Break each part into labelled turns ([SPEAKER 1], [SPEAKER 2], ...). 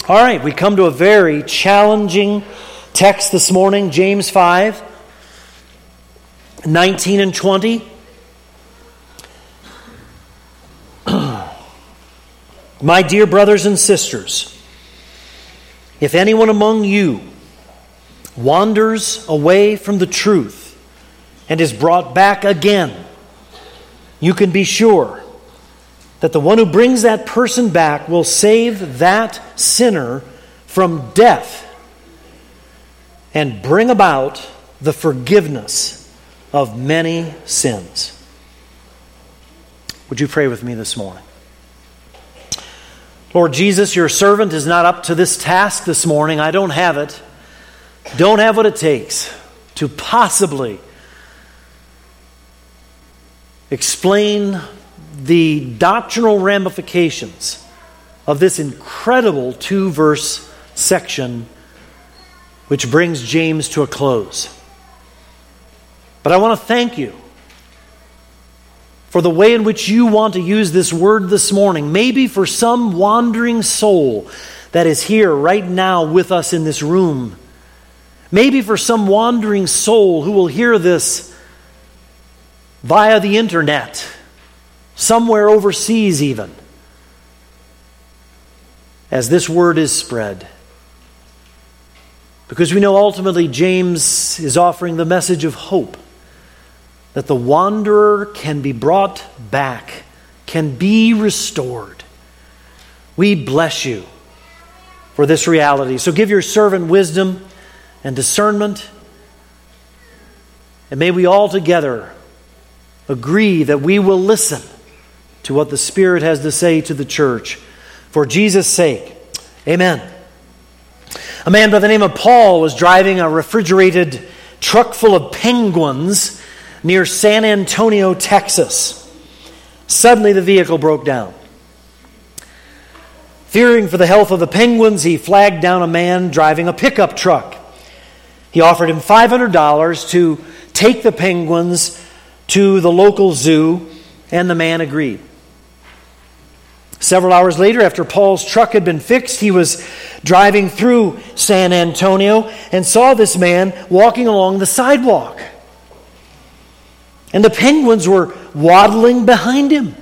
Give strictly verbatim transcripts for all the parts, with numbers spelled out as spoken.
[SPEAKER 1] All right, we come to a very challenging text this morning, James five, nineteen and twenty. My dear brothers and sisters, if anyone among you wanders away from the truth and is brought back again, you can be sure that the one who brings that person back will save that sinner from death and bring about the forgiveness of many sins. Would you pray with me this morning? Lord Jesus, your servant is not up to this task this morning. I don't have it. Don't have what it takes to possibly explain the doctrinal ramifications of this incredible two-verse section which brings James to a close. But I want to thank you for the way in which you want to use this word this morning. Maybe for some wandering soul that is here right now with us in this room. Maybe for some wandering soul who will hear this via the internet, somewhere overseas even, as this word is spread. Because we know ultimately James is offering the message of hope, that the wanderer can be brought back, can be restored. We bless you for this reality. So give your servant wisdom and discernment, and may we all together agree that we will listen to what the Spirit has to say to the church. For Jesus' sake, amen. A man by the name of Paul was driving a refrigerated truck full of penguins near San Antonio, Texas. Suddenly the vehicle broke down. Fearing for the health of the penguins, he flagged down a man driving a pickup truck. He offered him five hundred dollars to take the penguins to the local zoo, and the man agreed. Several hours later, after Paul's truck had been fixed, he was driving through San Antonio and saw this man walking along the sidewalk. And the penguins were waddling behind him.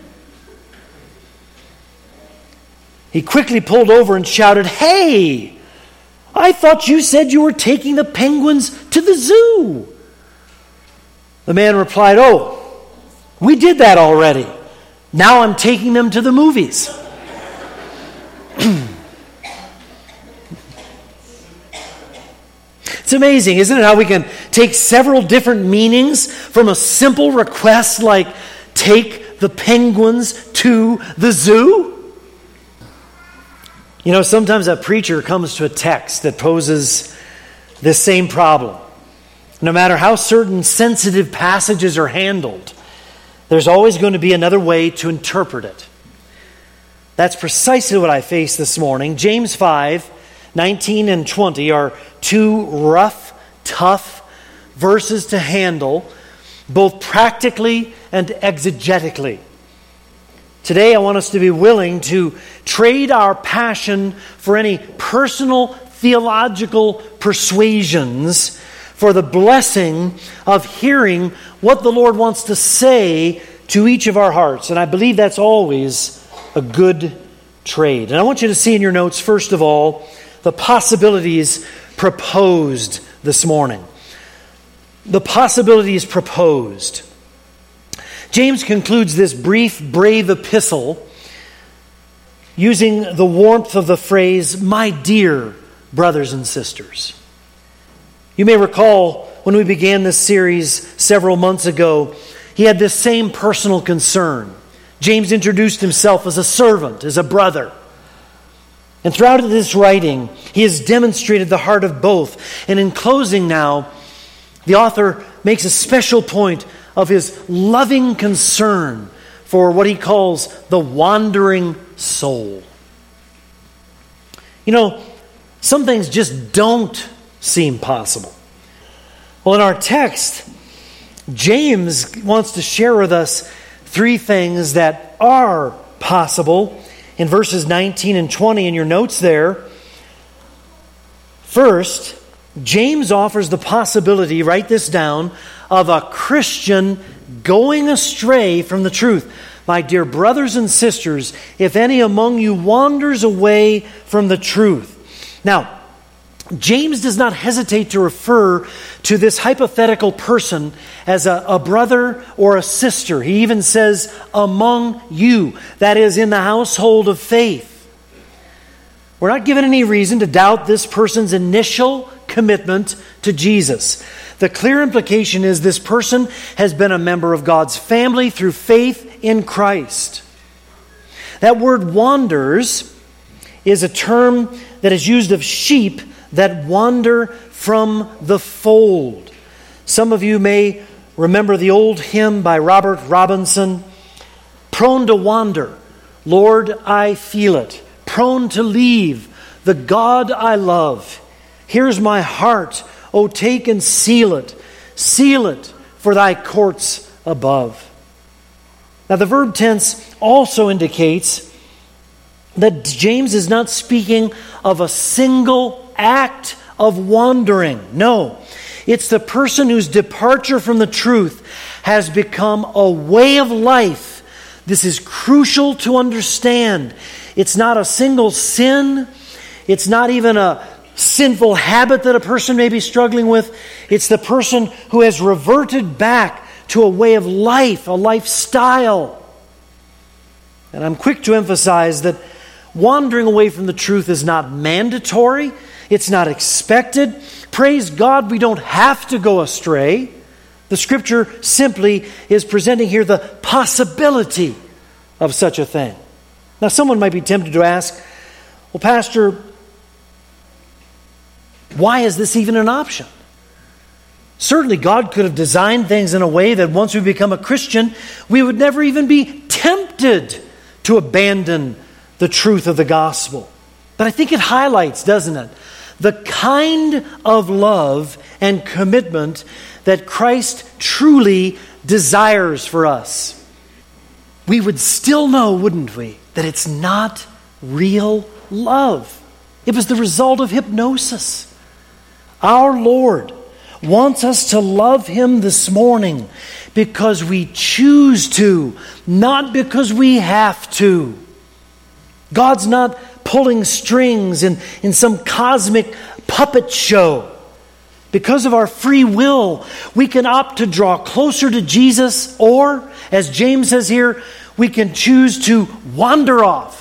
[SPEAKER 1] He quickly pulled over and shouted, "Hey, I thought you said you were taking the penguins to the zoo." The man replied, "Oh, we did that already. Now I'm taking them to the movies." It's amazing, isn't it, how we can take several different meanings from a simple request like, take the penguins to the zoo? You know, sometimes a preacher comes to a text that poses this same problem. No matter how certain sensitive passages are handled, there's always going to be another way to interpret it. That's precisely what I face this morning. James five, nineteen and twenty are two rough, tough verses to handle, both practically and exegetically. Today I want us to be willing to trade our passion for any personal theological persuasions for the blessing of hearing what the Lord wants to say to each of our hearts. And I believe that's always a good trade. And I want you to see in your notes, first of all, the possibilities proposed this morning. The possibilities proposed. James concludes this brief, brave epistle using the warmth of the phrase, "my dear brothers and sisters." You may recall when we began this series several months ago, he had this same personal concern. James introduced himself as a servant, as a brother. And throughout this writing, he has demonstrated the heart of both. And in closing now, the author makes a special point of his loving concern for what he calls the wandering soul. You know, some things just don't seem possible. Well, in our text, James wants to share with us three things that are possible. In verses nineteen and twenty in your notes there, First, James offers the possibility, write this down, of a Christian going astray from the truth. My dear brothers and sisters, if any among you wanders away from the truth. Now, James does not hesitate to refer to this hypothetical person as a, a brother or a sister. He even says, among you, that is, in the household of faith. We're not given any reason to doubt this person's initial commitment to Jesus. The clear implication is this person has been a member of God's family through faith in Christ. That word wanders is a term that is used of sheep that wander from the fold. Some of you may remember the old hymn by Robert Robinson, prone to wander, Lord, I feel it, prone to leave the God I love. Here's my heart, oh take and seal it, seal it for thy courts above. Now the verb tense also indicates that James is not speaking of a single act of wandering. No, it's the person whose departure from the truth has become a way of life. This is crucial to understand. It's not a single sin. It's not even a sinful habit that a person may be struggling with. It's the person who has reverted back to a way of life, a lifestyle. And I'm quick to emphasize that wandering away from the truth is not mandatory. It's not expected. Praise God, we don't have to go astray. The Scripture simply is presenting here the possibility of such a thing. Now, someone might be tempted to ask, well, Pastor, why is this even an option? Certainly, God could have designed things in a way that once we become a Christian, we would never even be tempted to abandon the truth of the gospel. But I think it highlights, doesn't it, the kind of love and commitment that Christ truly desires for us. We would still know, wouldn't we, that it's not real love. It was the result of hypnosis. Our Lord wants us to love Him this morning because we choose to, not because we have to. God's not pulling strings in, in some cosmic puppet show. Because of our free will, we can opt to draw closer to Jesus, or, as James says here, we can choose to wander off.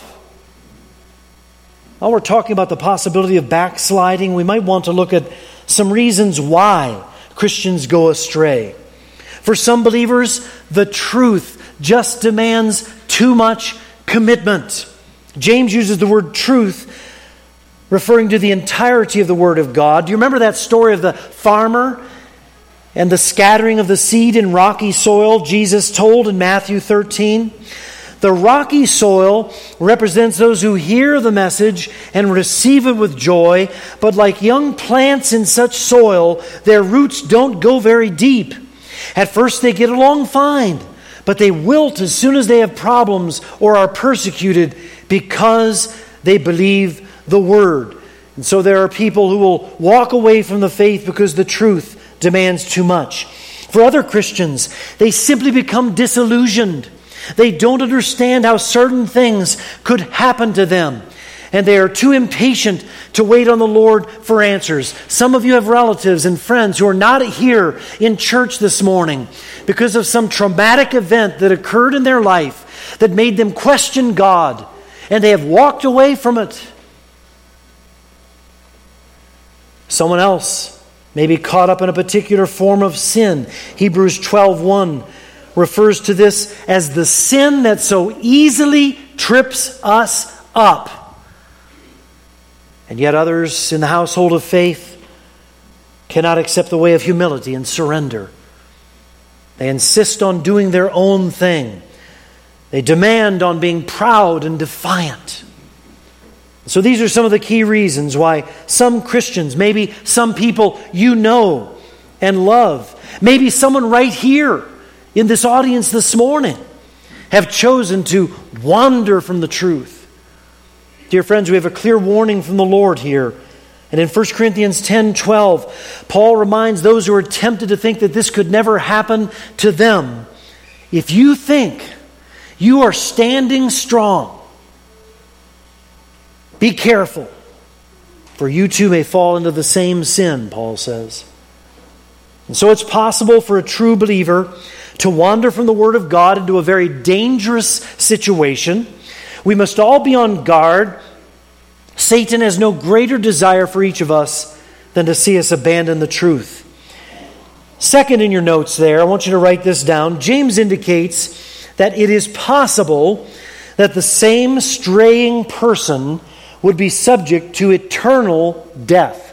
[SPEAKER 1] While we're talking about the possibility of backsliding, we might want to look at some reasons why Christians go astray. For some believers, the truth just demands too much commitment. James uses the word truth referring to the entirety of the Word of God. Do you remember that story of the farmer and the scattering of the seed in rocky soil Jesus told in Matthew thirteen? The rocky soil represents those who hear the message and receive it with joy, but like young plants in such soil, their roots don't go very deep. At first they get along fine, but they wilt as soon as they have problems or are persecuted because they believe the Word. And so there are people who will walk away from the faith because the truth demands too much. For other Christians, they simply become disillusioned. They don't understand how certain things could happen to them, and they are too impatient to wait on the Lord for answers. Some of you have relatives and friends who are not here in church this morning because of some traumatic event that occurred in their life that made them question God, and they have walked away from it. Someone else may be caught up in a particular form of sin. Hebrews twelve one refers to this as the sin that so easily trips us up. And yet others in the household of faith cannot accept the way of humility and surrender. They insist on doing their own thing. They demand on being proud and defiant. So these are some of the key reasons why some Christians, maybe some people you know and love, maybe someone right here in this audience this morning, have chosen to wander from the truth. Dear friends, we have a clear warning from the Lord here And in First Corinthians ten twelve, Paul reminds those who are tempted to think that this could never happen to them. If you think you are standing strong, be careful, for you too may fall into the same sin, Paul says. And so it's possible for a true believer to wander from the Word of God into a very dangerous situation. We must all be on guard. Satan has no greater desire for each of us than to see us abandon the truth. Second, in your notes there, I want you to write this down. James indicates that it is possible that the same straying person would be subject to eternal death.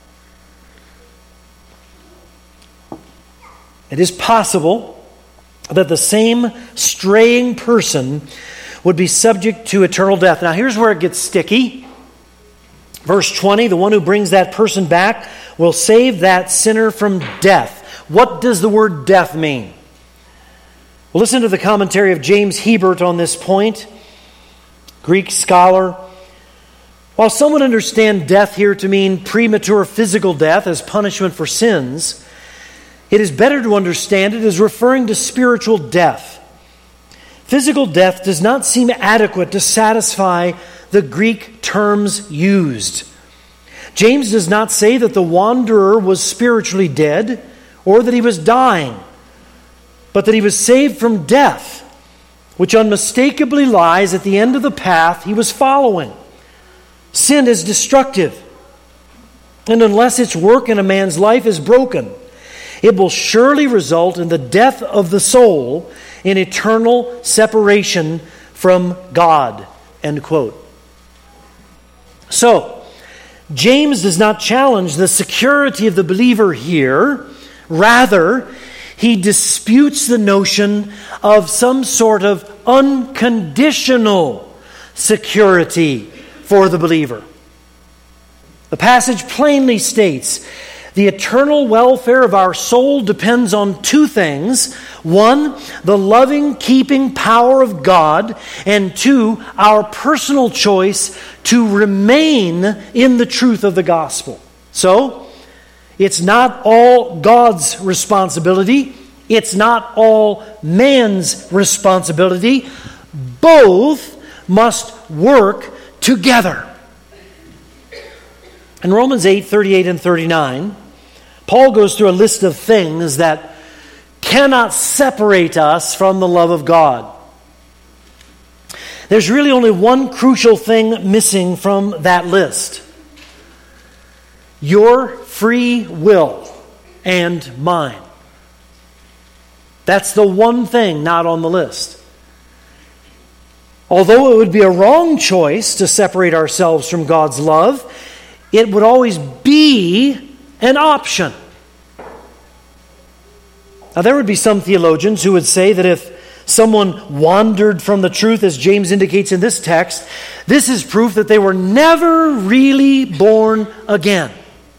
[SPEAKER 1] It is possible that the same straying person would be subject to eternal death. Now here's where it gets sticky. Verse twenty, the one who brings that person back will save that sinner from death. What does the word death mean? Well, listen to the commentary of James Hebert on this point, Greek scholar. While some would understand death here to mean premature physical death as punishment for sins, it is better to understand it as referring to spiritual death. Physical death does not seem adequate to satisfy the Greek terms used. James does not say that the wanderer was spiritually dead or that he was dying, but that he was saved from death, which unmistakably lies at the end of the path he was following. Sin is destructive, and unless its work in a man's life is broken, it will surely result in the death of the soul, in eternal separation from God. End quote. So, James does not challenge the security of the believer here. Rather, he disputes the notion of some sort of unconditional security for the believer. The passage plainly states the eternal welfare of our soul depends on two things. One, the loving, keeping power of God. And two, our personal choice to remain in the truth of the gospel. So, it's not all God's responsibility. It's not all man's responsibility. Both must work together. In Romans eight, thirty-eight and thirty-nine, Paul goes through a list of things that cannot separate us from the love of God. There's really only one crucial thing missing from that list. Your free will and mine. That's the one thing not on the list. Although it would be a wrong choice to separate ourselves from God's love, it would always be an option. Now, there would be some theologians who would say that if someone wandered from the truth, as James indicates in this text, this is proof that they were never really born again.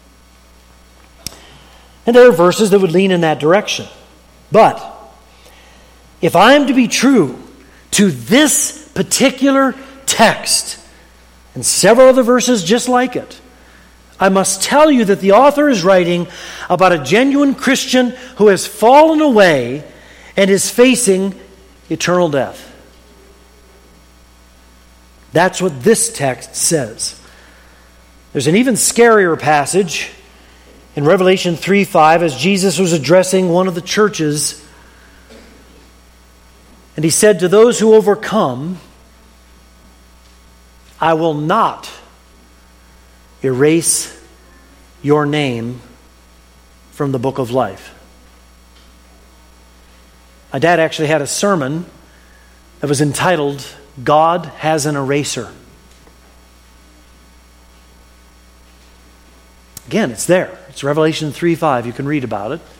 [SPEAKER 1] And there are verses that would lean in that direction. But if I am to be true to this particular text and several other verses just like it, I must tell you that the author is writing about a genuine Christian who has fallen away and is facing eternal death. That's what this text says. There's an even scarier passage in Revelation three five as Jesus was addressing one of the churches. And he said, to those who overcome, I will not erase your name from the book of life. My dad actually had a sermon that was entitled, God Has an Eraser. Again, it's there. It's Revelation three five. You can read about it.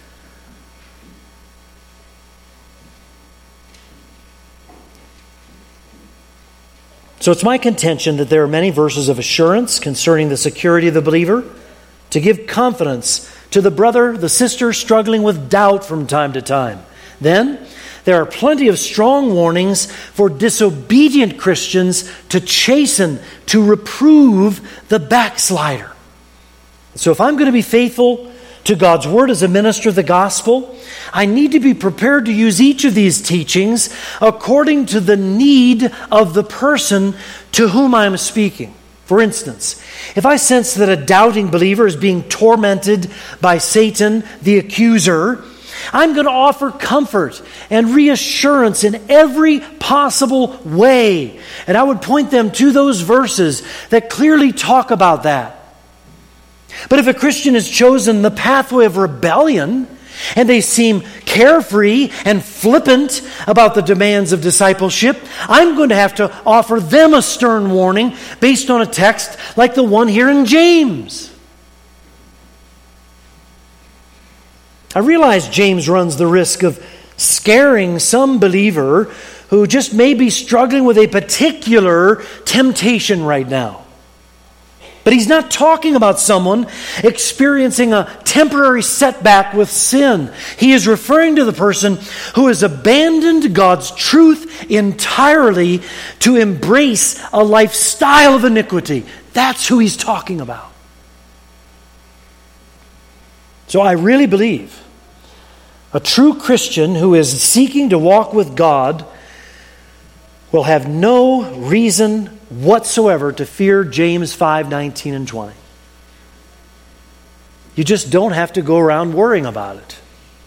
[SPEAKER 1] So it's my contention that there are many verses of assurance concerning the security of the believer to give confidence to the brother, the sister struggling with doubt from time to time. Then, there are plenty of strong warnings for disobedient Christians to chasten, to reprove the backslider. So if I'm going to be faithful to God's Word as a minister of the gospel, I need to be prepared to use each of these teachings according to the need of the person to whom I'm speaking. For instance, if I sense that a doubting believer is being tormented by Satan, the accuser, I'm going to offer comfort and reassurance in every possible way. And I would point them to those verses that clearly talk about that. But if a Christian has chosen the pathway of rebellion, and they seem carefree and flippant about the demands of discipleship, I'm going to have to offer them a stern warning based on a text like the one here in James. I realize James runs the risk of scaring some believer who just may be struggling with a particular temptation right now. But he's not talking about someone experiencing a temporary setback with sin. He is referring to the person who has abandoned God's truth entirely to embrace a lifestyle of iniquity. That's who he's talking about. So I really believe a true Christian who is seeking to walk with God will have no reason whatsoever to fear James five, nineteen and twenty. You just don't have to go around worrying about it.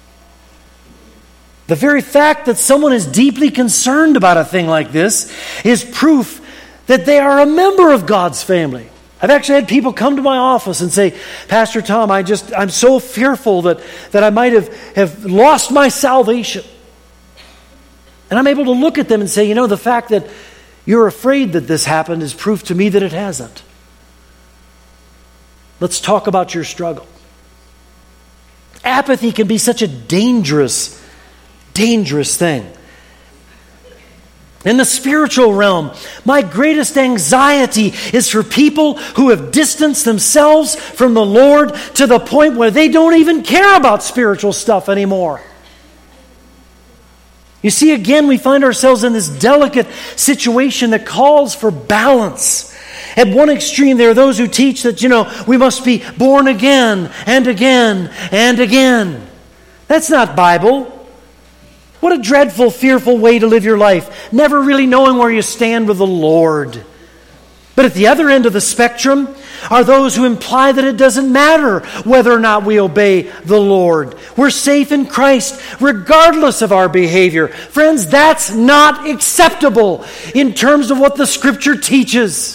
[SPEAKER 1] The very fact that someone is deeply concerned about a thing like this is proof that they are a member of God's family. I've actually had people come to my office and say, Pastor Tom, I just, I'm so fearful that, that I might have, have lost my salvation. And I'm able to look at them and say, you know, the fact that you're afraid that this happened is proof to me that it hasn't. Let's talk about your struggle. Apathy can be such a dangerous, dangerous thing. In the spiritual realm, my greatest anxiety is for people who have distanced themselves from the Lord to the point where they don't even care about spiritual stuff anymore. You see, again, we find ourselves in this delicate situation that calls for balance. At one extreme, there are those who teach that, you know, we must be born again and again and again. That's not Bible. What a dreadful, fearful way to live your life, never really knowing where you stand with the Lord. But at the other end of the spectrum are those who imply that it doesn't matter whether or not we obey the Lord. We're safe in Christ regardless of our behavior. Friends, that's not acceptable in terms of what the Scripture teaches.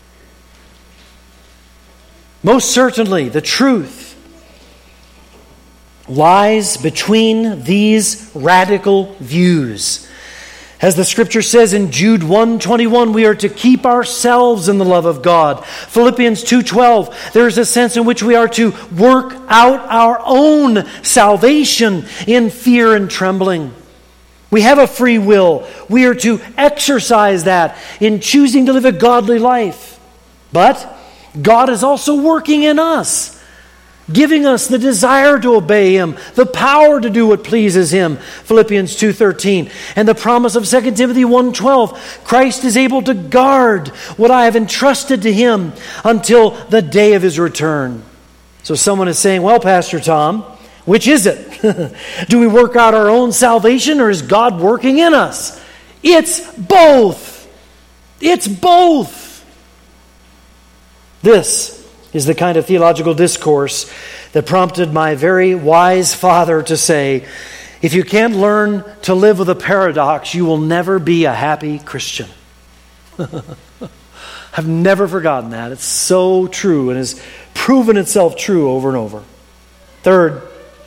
[SPEAKER 1] Most certainly, the truth lies between these radical views. As the Scripture says in Jude one twenty-one, we are to keep ourselves in the love of God. Philippians two twelve, there is a sense in which we are to work out our own salvation in fear and trembling. We have a free will. We are to exercise that in choosing to live a godly life. But God is also working in us, giving us the desire to obey Him, the power to do what pleases Him. Philippians two thirteen. And the promise of Second Timothy one twelve. Christ is able to guard what I have entrusted to Him until the day of His return. So someone is saying, well, Pastor Tom, which is it? Do we work out our own salvation or is God working in us? It's both. It's both. This is the kind of theological discourse that prompted my very wise father to say, if you can't learn to live with a paradox, you will never be a happy Christian. I've never forgotten that. It's so true and has proven itself true over and over. Third,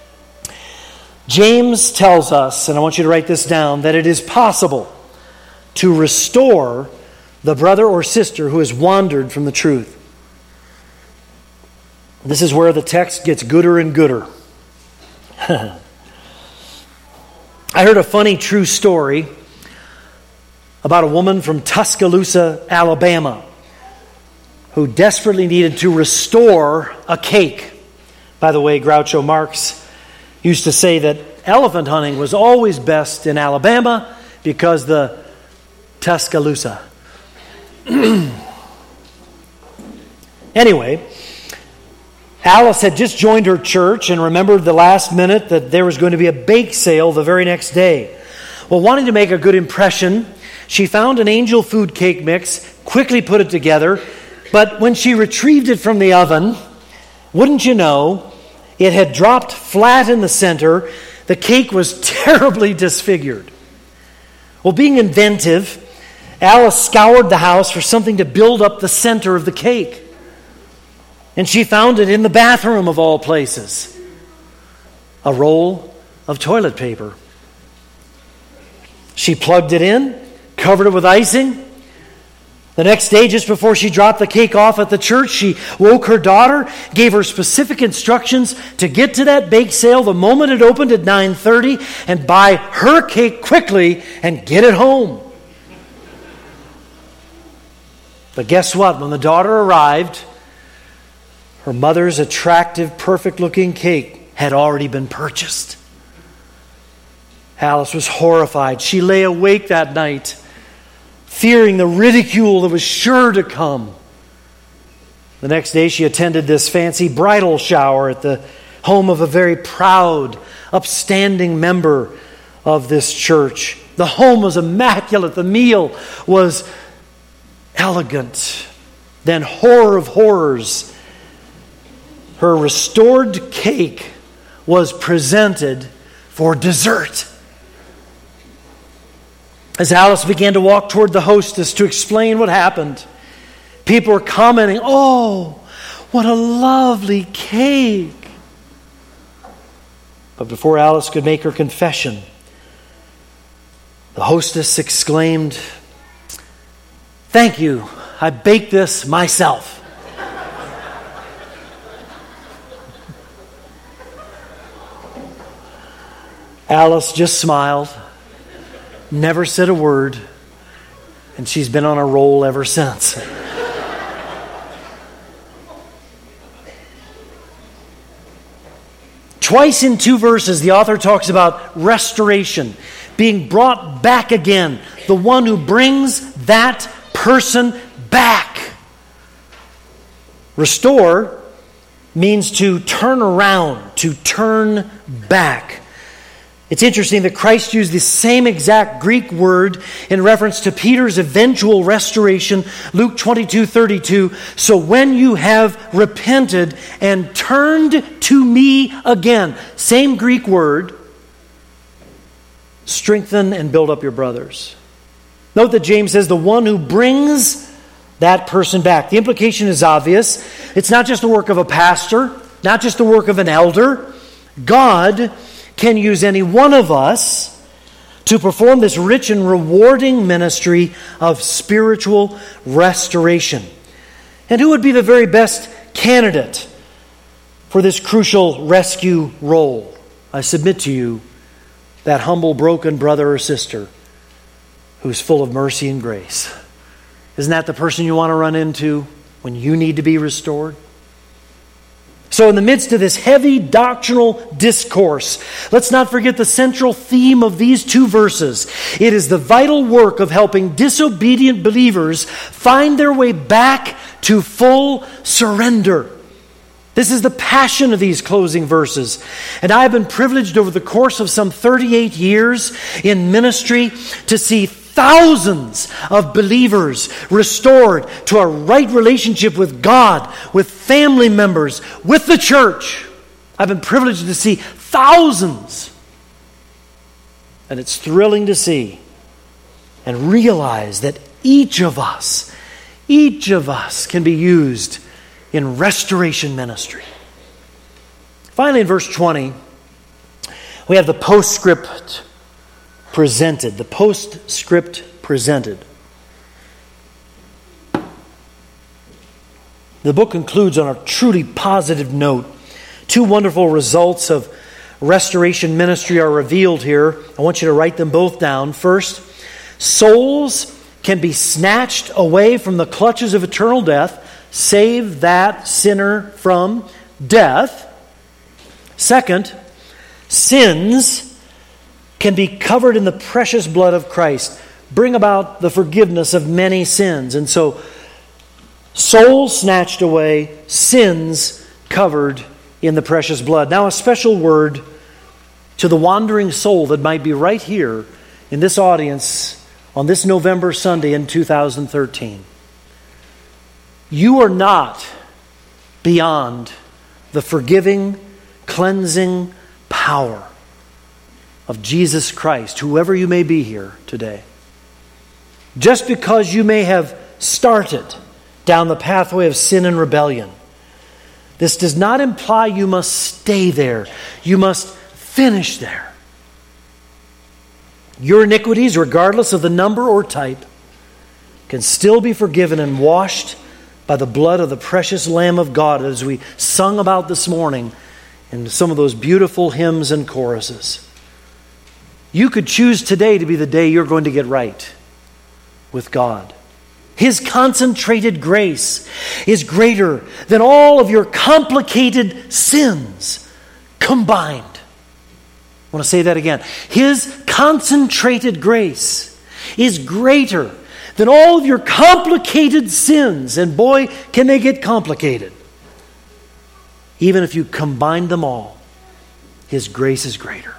[SPEAKER 1] James tells us, and I want you to write this down, that it is possible to restore the brother or sister who has wandered from the truth. This is where the text gets gooder and gooder. I heard a funny true story about a woman from Tuscaloosa, Alabama, who desperately needed to restore a cake. By the way, Groucho Marx used to say that elephant hunting was always best in Alabama because the Tuscaloosa. Anyway, Alice had just joined her church and remembered the last minute that there was going to be a bake sale the very next day. Well, wanting to make a good impression, she found an angel food cake mix, quickly put it together, but when she retrieved it from the oven, wouldn't you know, it had dropped flat in the center. The cake was terribly disfigured. Well, being inventive, Alice scoured the house for something to build up the center of the cake. And she found it in the bathroom of all places. A roll of toilet paper. She plugged it in, covered it with icing. The next day, just before she dropped the cake off at the church, she woke her daughter, gave her specific instructions to get to that bake sale the moment it opened at nine thirty and buy her cake quickly and get it home. But guess what? When the daughter arrived, her mother's attractive, perfect-looking cake had already been purchased. Alice was horrified. She lay awake that night, fearing the ridicule that was sure to come. The next day, she attended this fancy bridal shower at the home of a very proud, upstanding member of this church. The home was immaculate. The meal was elegant. Then, horror of horrors, her restored cake was presented for dessert. As Alice began to walk toward the hostess to explain what happened, people were commenting, "Oh, what a lovely cake." But before Alice could make her confession, the hostess exclaimed, "Thank you, I baked this myself." Alice just smiled, never said a word, and she's been on a roll ever since. Twice in two verses, the author talks about restoration, being brought back again, the one who brings that person back. Restore means to turn around, to turn back. It's interesting that Christ used the same exact Greek word in reference to Peter's eventual restoration, Luke twenty-two thirty-two. So when you have repented and turned to me again, same Greek word, strengthen and build up your brothers. Note that James says the one who brings that person back. The implication is obvious. It's not just the work of a pastor, not just the work of an elder. God can use any one of us to perform this rich and rewarding ministry of spiritual restoration. And who would be the very best candidate for this crucial rescue role? I submit to you, that humble, broken brother or sister who's full of mercy and grace. Isn't that the person you want to run into when you need to be restored? So in the midst of this heavy doctrinal discourse, let's not forget the central theme of these two verses. It is the vital work of helping disobedient believers find their way back to full surrender. This is the passion of these closing verses. And I have been privileged over the course of some thirty-eight years in ministry to see thousands of believers restored to a right relationship with God, with family members, with the church. I've been privileged to see thousands. And it's thrilling to see and realize that each of us, each of us can be used in restoration ministry. Finally, in verse twenty, we have the postscript presented. The postscript presented. The book concludes on a truly positive note. Two wonderful results of restoration ministry are revealed here. I want you to write them both down. First, souls can be snatched away from the clutches of eternal death. Save that sinner from death. Second, sins can be covered in the precious blood of Christ, bring about the forgiveness of many sins. And so, souls snatched away, sins covered in the precious blood. Now, a special word to the wandering soul that might be right here in this audience on this November Sunday in two thousand thirteen. You are not beyond the forgiving, cleansing power of Jesus Christ, whoever you may be here today. Just because you may have started down the pathway of sin and rebellion, this does not imply you must stay there. You must finish there. Your iniquities, regardless of the number or type, can still be forgiven and washed by the blood of the precious Lamb of God, as we sung about this morning in some of those beautiful hymns and choruses. You could choose today to be the day you're going to get right with God. His concentrated grace is greater than all of your complicated sins combined. I want to say that again. His concentrated grace is greater than all of your complicated sins. And boy, can they get complicated. Even if you combine them all, His grace is greater.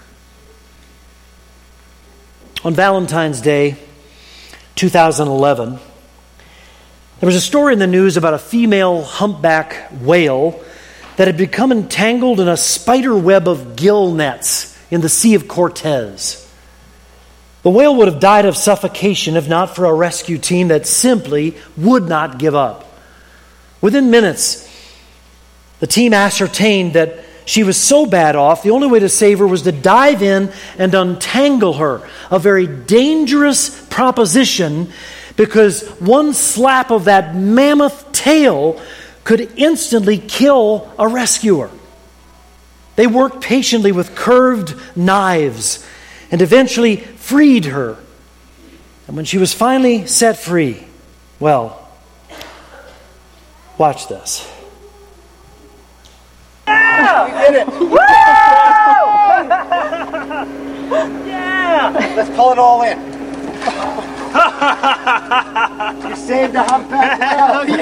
[SPEAKER 1] On Valentine's Day, two thousand eleven, there was a story in the news about a female humpback whale that had become entangled in a spider web of gill nets in the Sea of Cortez. The whale would have died of suffocation if not for a rescue team that simply would not give up. Within minutes, the team ascertained that she was so bad off, the only way to save her was to dive in and untangle her. A very dangerous proposition, because one slap of that mammoth tail could instantly kill a rescuer. They worked patiently with curved knives and eventually freed her. And when she was finally set free, well, watch this.
[SPEAKER 2] Yeah! We did it! Woo! Yeah! Let's pull it all in. You saved the humpback whale.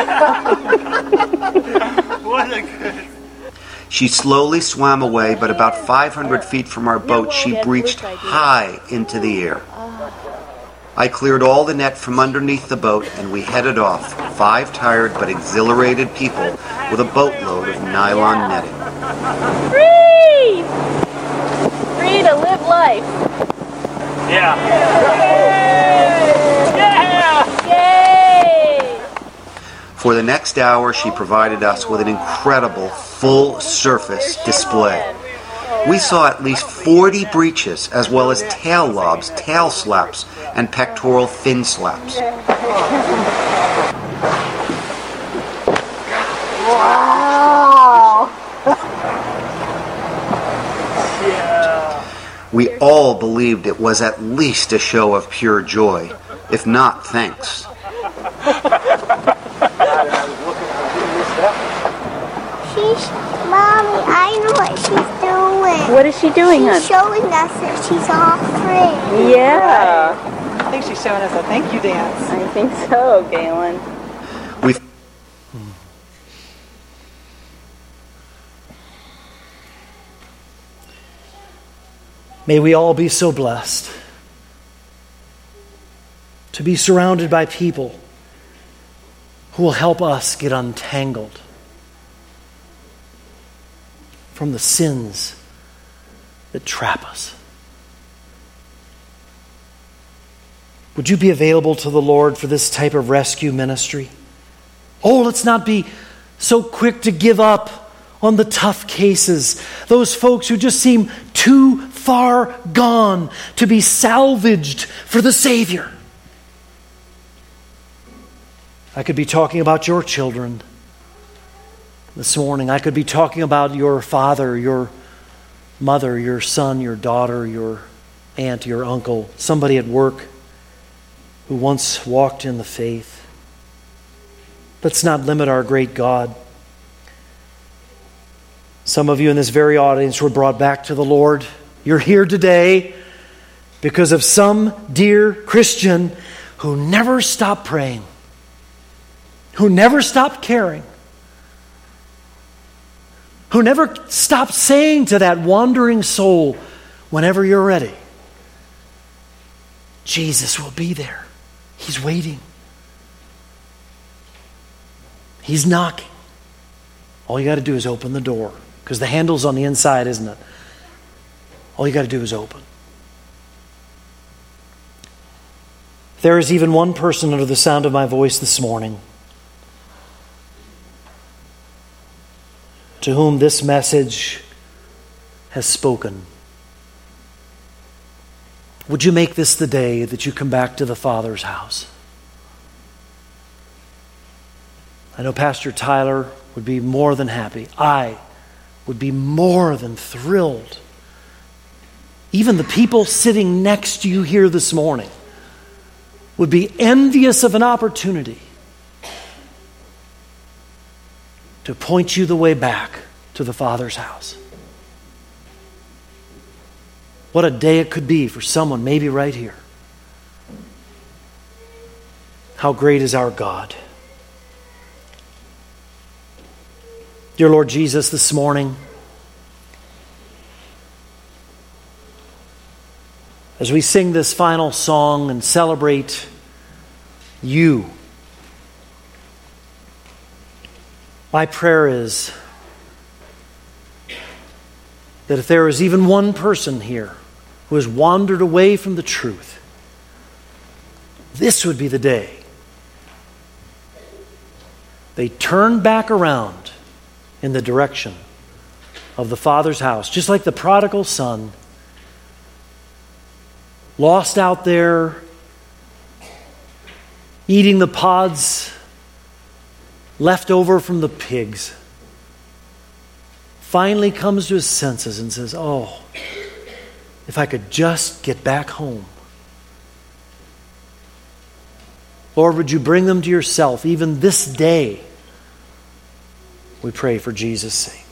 [SPEAKER 2] Yeah! What a good...
[SPEAKER 3] She slowly swam away, but about five hundred feet from our boat, she breached high into the air. I cleared all the net from underneath the boat, and we headed off, five tired but exhilarated people with a boatload of nylon netting.
[SPEAKER 4] Free! Free to live life.
[SPEAKER 2] Yeah.
[SPEAKER 4] Yeah! Yay!
[SPEAKER 3] For the next hour, she provided us with an incredible full-surface display. We saw at least forty breaches, as well as tail lobs, tail slaps, and pectoral fin slaps.
[SPEAKER 4] Wow!
[SPEAKER 3] We all believed it was at least a show of pure joy, if not thanks.
[SPEAKER 5] She's, Mommy, I know what she's doing.
[SPEAKER 4] What is she doing, hon?
[SPEAKER 5] She's showing us that she's all free.
[SPEAKER 4] Yeah.
[SPEAKER 6] I think she's showing us a thank you dance.
[SPEAKER 4] I think so, Galen.
[SPEAKER 3] We
[SPEAKER 1] May we all be so blessed to be surrounded by people who will help us get untangled from the sins that trap us. Would you be available to the Lord for this type of rescue ministry? Oh, let's not be so quick to give up on the tough cases. Those folks who just seem too far gone to be salvaged for the Savior. I could be talking about your children this morning. I could be talking about your father, your mother, your son, your daughter, your aunt, your uncle, somebody at work who once walked in the faith. Let's not limit our great God. Some of you in this very audience were brought back to the Lord. You're here today because of some dear Christian who never stopped praying, who never stopped caring, who never stops saying to that wandering soul, whenever you're ready, Jesus will be there. He's waiting. He's knocking. All you got to do is open the door, because the handle's on the inside, isn't it? All you got to do is open. If there is even one person under the sound of my voice this morning to whom this message has spoken, would you make this the day that you come back to the Father's house? I know Pastor Tyler would be more than happy. I would be more than thrilled. Even the people sitting next to you here this morning would be envious of an opportunity to point you the way back to the Father's house. What a day it could be for someone maybe right here. How great is our God. Dear Lord Jesus, this morning, as we sing this final song and celebrate you, my prayer is that if there is even one person here who has wandered away from the truth, this would be the day they turn back around in the direction of the Father's house, just like the prodigal son, lost out there, eating the pods left over from the pigs, finally comes to his senses and says, oh, if I could just get back home. Lord, would you bring them to yourself even this day? We pray for Jesus' sake.